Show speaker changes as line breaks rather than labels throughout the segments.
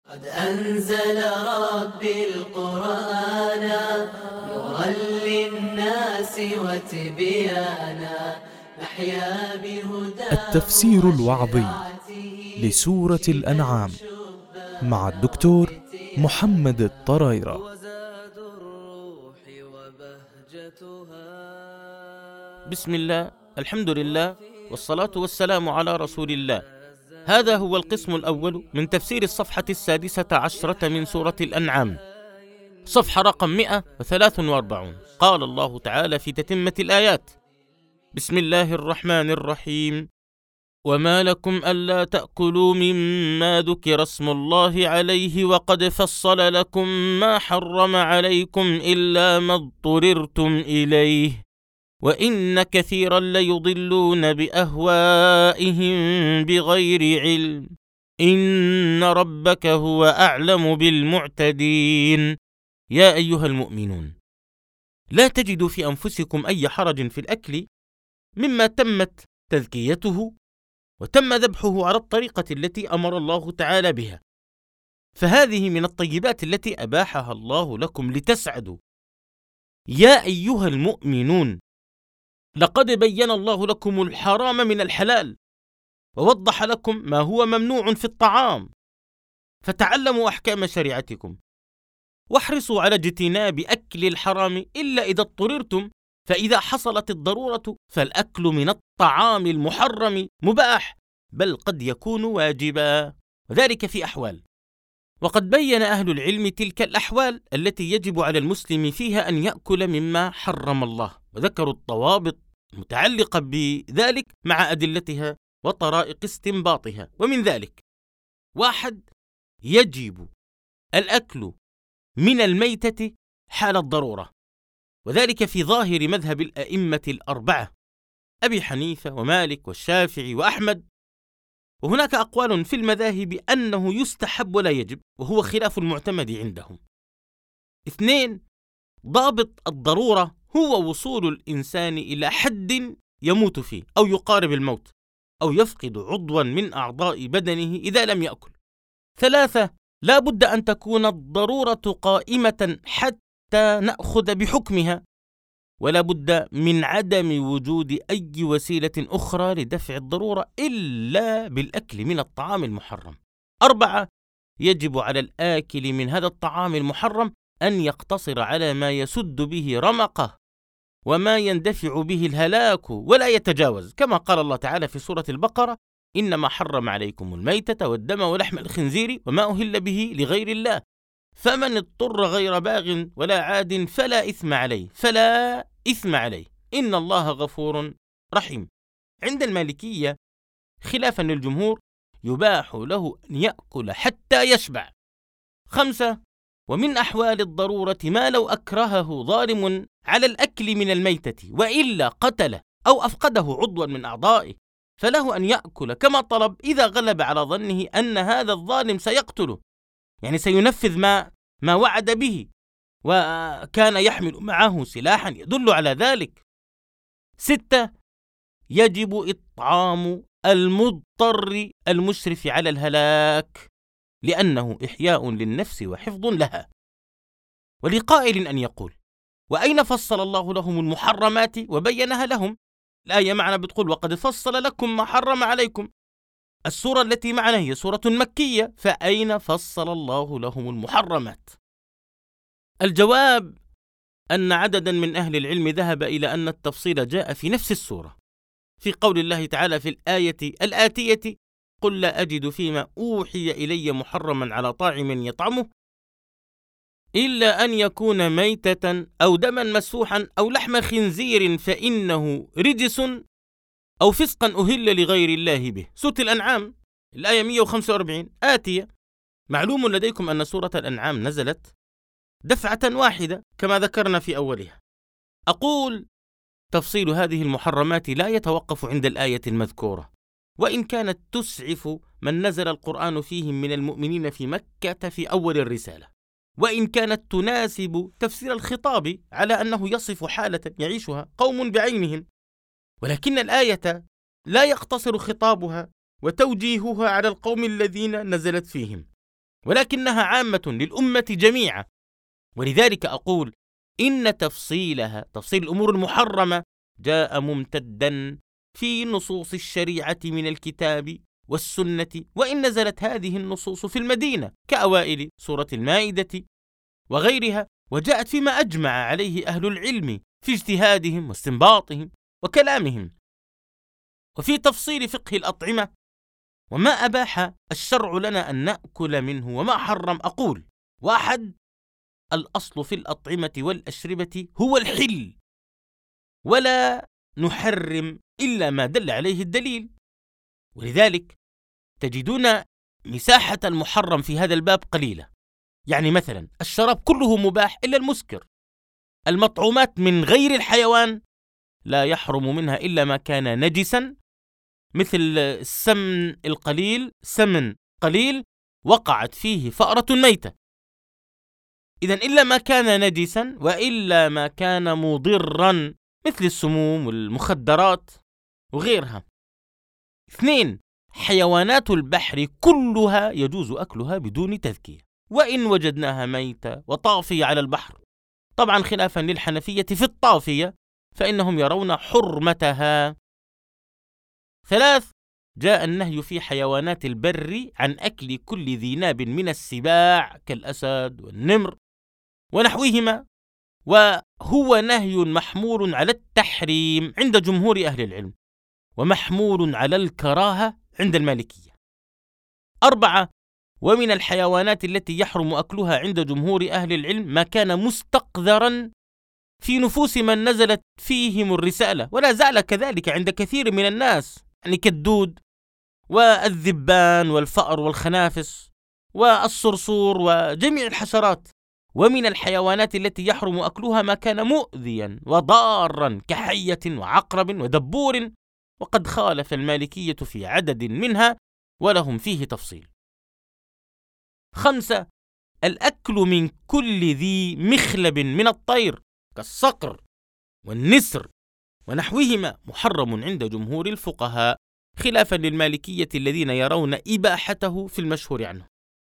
قد أنزل ربي القرآن نورا للناس وتبيانا نحيا بهداه
التفسير الوعظي لسورة الأنعام مع الدكتور محمد الطرايرة.
بسم الله، الحمد لله، والصلاة والسلام على رسول الله. هذا هو القسم الأول من تفسير الصفحة 16 من سورة الأنعام، صفحة رقم 143. قال الله تعالى في تتمة الآيات: بسم الله الرحمن الرحيم: وما لكم ألا تأكلوا مما ذكر اسم الله عليه وقد فصل لكم ما حرم عليكم إلا ما اضطررتم إليه وإن كثيرا ليضلون بأهوائهم بغير علم إن ربك هو أعلم بالمعتدين. يا أيها المؤمنون، لا تجدوا في أنفسكم أي حرج في الأكل مما تمت تذكيته وتم ذبحه على الطريقة التي أمر الله تعالى بها، فهذه من الطيبات التي أباحها الله لكم لتسعدوا. يا أيها المؤمنون، لقد بين الله لكم الحرام من الحلال ووضح لكم ما هو ممنوع في الطعام، فتعلموا أحكام شريعتكم واحرصوا على اجتناب أكل الحرام إلا إذا اضطررتم، فإذا حصلت الضرورة فالأكل من الطعام المحرم مباح، بل قد يكون واجبا، وذلك في أحوال. وقد بين أهل العلم تلك الأحوال التي يجب على المسلم فيها أن يأكل مما حرم الله، وذكروا الضوابط المتعلقة بذلك مع أدلتها وطرائق استنباطها. ومن ذلك: 1. يجب الأكل من الميتة حال الضرورة، وذلك في ظاهر مذهب الأئمة الأربعة أبي حنيفة ومالك والشافعي وأحمد، وهناك أقوال في المذاهب أنه يستحب ولا يجب، وهو خلاف المعتمد عندهم. 2. ضابط الضرورة هو وصول الإنسان إلى حد يموت فيه أو يقارب الموت أو يفقد عضوا من أعضاء بدنه إذا لم يأكل. 3. لا بد أن تكون الضرورة قائمة حتى نأخذ بحكمها، ولا بد من عدم وجود أي وسيلة أخرى لدفع الضرورة إلا بالأكل من الطعام المحرم. 4. يجب على الآكل من هذا الطعام المحرم أن يقتصر على ما يسد به رمقه وما يندفع به الهلاك ولا يتجاوز، كما قال الله تعالى في سورة البقرة: إنما حرم عليكم الميتة والدم ولحم الخنزير وما أهل به لغير الله فمن اضطر غير باغ ولا عاد فلا إثم عليه إن الله غفور رحيم. عند المالكية خلافا للجمهور يباح له أن يأكل حتى يشبع. 5. ومن أحوال الضرورة ما لو أكرهه ظالم على الأكل من الميتة وإلا قتله أو أفقده عضوا من أعضائه، فله أن يأكل كما طلب إذا غلب على ظنه أن هذا الظالم سيقتله، يعني سينفذ ما وعد به، وكان يحمل معه سلاحا يدل على ذلك. 6. يجب إطعام المضطر المشرف على الهلاك، لأنه إحياء للنفس وحفظ لها. ولقائل أن يقول: وأين فصل الله لهم المحرمات وبينها لهم؟ الآية معنا بتقول: وقد فصل لكم ما حرم عليكم. السورة التي معنا هي سورة مكية، فأين فصل الله لهم المحرمات؟ الجواب أن عددا من أهل العلم ذهب إلى أن التفصيل جاء في نفس السورة، في قول الله تعالى في الآية الآتية: قل لا أجد فيما أوحي إلي محرما على طاعم يطعمه إلا أن يكون ميتة أو دما مسفوحا أو لحم خنزير فإنه رجس أو فسقا أهل لغير الله به. سورة الأنعام الآية 145 آتية. معلوم لديكم أن سورة الأنعام نزلت دفعة واحدة كما ذكرنا في أولها. أقول: تفصيل هذه المحرمات لا يتوقف عند الآية المذكورة، وإن كانت تسعف من نزل القرآن فيهم من المؤمنين في مكة في أول الرسالة، وإن كانت تناسب تفسير الخطاب على أنه يصف حالة يعيشها قوم بعينهم، ولكن الآية لا يقتصر خطابها وتوجيهها على القوم الذين نزلت فيهم، ولكنها عامة للأمة جميعا. ولذلك أقول إن تفصيلها، تفصيل الأمور المحرمة، جاء ممتدا في نصوص الشريعة من الكتاب والسنة، وإن نزلت هذه النصوص في المدينة كأوائل سورة المائدة وغيرها، وجاءت فيما أجمع عليه أهل العلم في اجتهادهم واستنباطهم وكلامهم. وفي تفصيل فقه الأطعمة وما أباح الشرع لنا أن نأكل منه وما حرم، أقول: 1. الأصل في الأطعمة والأشربة هو الحل، ولا نحرم إلا ما دل عليه الدليل. ولذلك تجدون مساحة المحرم في هذا الباب قليلة. يعني مثلا الشراب كله مباح إلا المسكر. المطعومات من غير الحيوان لا يحرم منها إلا ما كان نجسا، مثل السمن القليل، سمن قليل وقعت فيه فأرة ميتة. إذن إلا ما كان نجسا وإلا ما كان مضرا مثل السموم والمخدرات وغيرها. 2. حيوانات البحر كلها يجوز أكلها بدون تذكية، وإن وجدناها ميتة وطافية على البحر، طبعا خلافا للحنفية في الطافية فإنهم يرون حرمتها. 3. جاء النهي في حيوانات البر عن أكل كل ذي ناب من السباع كالأسد والنمر ونحوهما، وهو نهي محمول على التحريم عند جمهور أهل العلم، ومحمول على الكراهة عند المالكية. 4. ومن الحيوانات التي يحرم أكلها عند جمهور أهل العلم ما كان مستقذرا في نفوس من نزلت فيهم الرسالة، ولا زال كذلك عند كثير من الناس، يعني كالدود والذبان والفأر والخنافس والصرصور وجميع الحشرات. ومن الحيوانات التي يحرم أكلها ما كان مؤذيا وضارا كحية وعقرب ودبور، وقد خالف المالكية في عدد منها ولهم فيه تفصيل. 5. الأكل من كل ذي مخلب من الطير كالصقر والنسر ونحوهما محرم عند جمهور الفقهاء، خلافا للمالكية الذين يرون إباحته في المشهور عنه.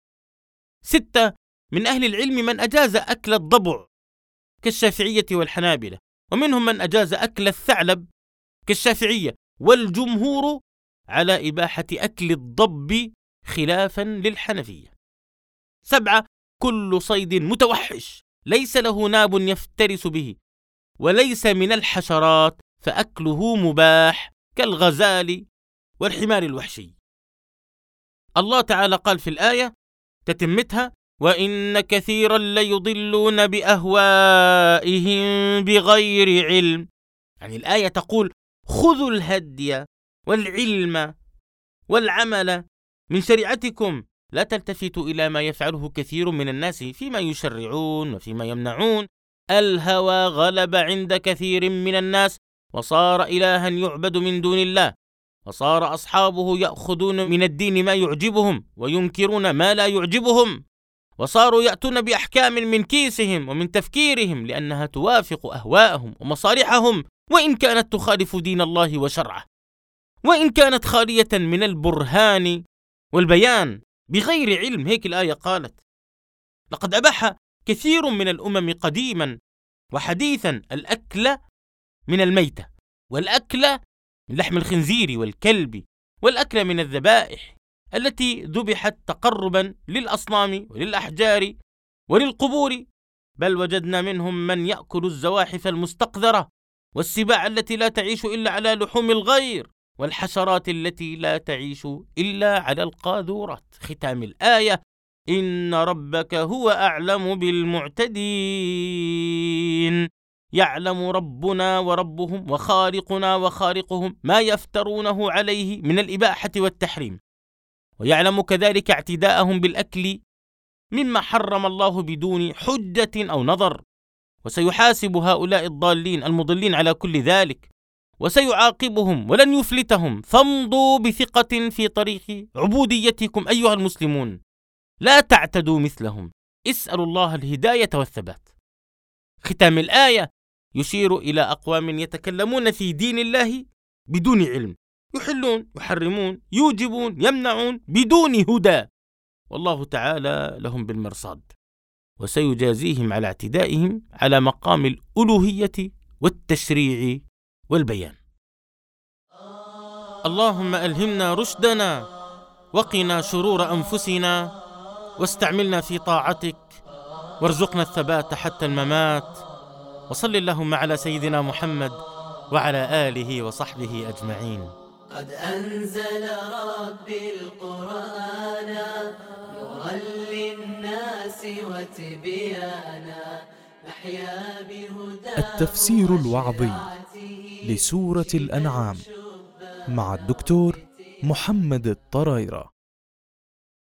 6. من أهل العلم من أجاز أكل الضبع كالشافعية والحنابلة، ومنهم من أجاز أكل الثعلب كالشافعية، والجمهور على إباحة أكل الضب خلافا للحنفية. 7. كل صيد متوحش ليس له ناب يفترس به وليس من الحشرات فأكله مباح كالغزال والحمار الوحشي. الله تعالى قال في الآية تتمتها: وإن كثيرا ليضلون بأهوائهم بغير علم. يعني الآية تقول: خذوا الهدي والعلم والعمل من شريعتكم، لا تلتفتوا إلى ما يفعله كثير من الناس فيما يشرعون وفيما يمنعون. الهوى غلب عند كثير من الناس وصار إلها يعبد من دون الله، وصار أصحابه يأخذون من الدين ما يعجبهم وينكرون ما لا يعجبهم، وصاروا يأتون بأحكام من كيسهم ومن تفكيرهم لأنها توافق أهواءهم ومصالحهم، وإن كانت تخالف دين الله وشرعه، وإن كانت خالية من البرهان والبيان بغير علم. هيك الآية قالت: لقد أباح كثير من الأمم قديما وحديثا الأكل من الميتة، والأكل من لحم الخنزير والكلب، والأكل من الذبائح التي ذبحت تقربا للأصنام وللأحجار وللقبور، بل وجدنا منهم من يأكل الزواحف المستقذرة والسباع التي لا تعيش إلا على لحوم الغير، والحشرات التي لا تعيش إلا على القاذورات. ختام الآية: إن ربك هو أعلم بالمعتدين. يعلم ربنا وربهم وخالقنا وخالقهم ما يفترونه عليه من الإباحة والتحريم، ويعلم كذلك اعتداءهم بالأكل مما حرم الله بدون حجة أو نظر، وسيحاسب هؤلاء الضالين المضلين على كل ذلك، وسيعاقبهم ولن يفلتهم. فامضوا بثقة في طريق عبوديتكم أيها المسلمون، لا تعتدوا مثلهم، اسألوا الله الهداية والثبات. ختام الآية يشير إلى أقوام يتكلمون في دين الله بدون علم، يحلون يحرمون يوجبون يمنعون بدون هدى، والله تعالى لهم بالمرصاد، وسيجازيهم على اعتدائهم على مقام الألوهية والتشريع والبيان. اللهم ألهمنا رشدنا، وقنا شرور أنفسنا، واستعملنا في طاعتك، وارزقنا الثبات حتى الممات. وصل اللهم على سيدنا محمد وعلى آله وصحبه أجمعين.
قد أنزل ربي القرآن نورا للناس وتبيانا، نحيا بهداه
التفسير الوعظي لسورة الأنعام مع الدكتور محمد الطرايرة.